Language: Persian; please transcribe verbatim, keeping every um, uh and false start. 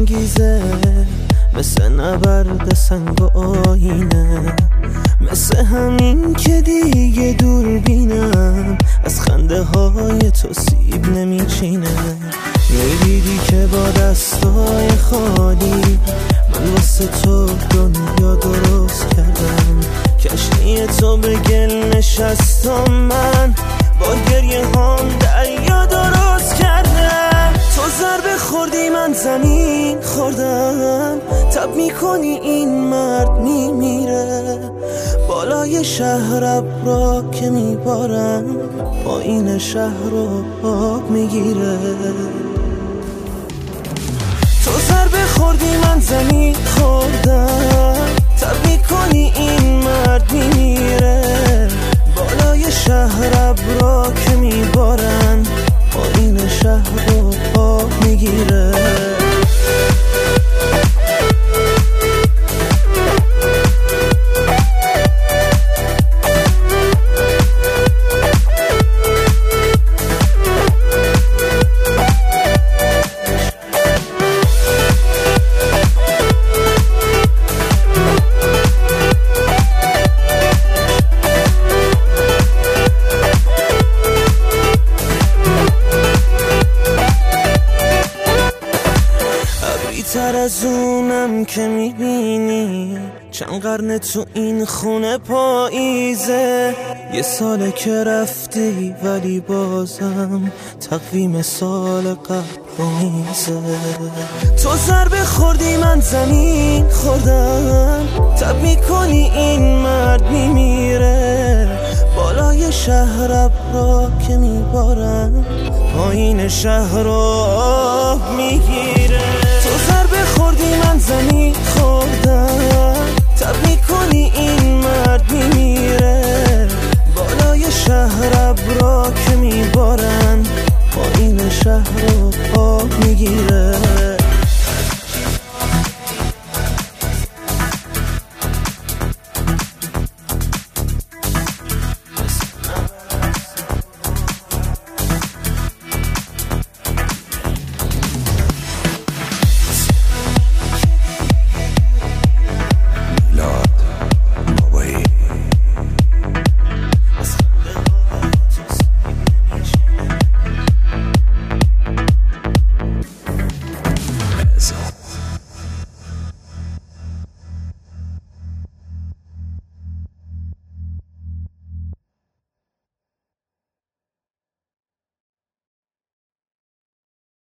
انگیزه، مثل نبرد سنگ و آینه، مثل همین که دیگه دوربینم از خنده های تو سیب نمیچینه. میدیدی که با دستای خالی من واسه تو دنیا درست کردم، کشتی تو به گل نشستم، من با گریه هم دریا درست کردم. تو ضربه خوردی من زمین خوردم، تب میکنی این مرد میمیره، بالای شهر ابرا که میبارن پایین شهر رو آب میگیره. تو ضربه خوردی من زمین خوردم، تب میکنی این مرد میمیره، بالای شهر ابرا که میبارن پایین شهر رو آب میگیره. تر از اونم که میبینی چند قرن تو این خونه پاییزه، یه ساله که رفتی ولی بازم تقویم سال قبل رو میزه. تو ضربه خوردی من زمین خوردم، تب میکنی این مرد میمیره، بالای شهر ابرا که میبارن پایین شهر رو آب میگیره. تو ضربه خوردی من زمین خوردم، تب میکنی این مرد میمیره، بالای شهر ابرا که میبارن پایین شهر رو آب میگیره.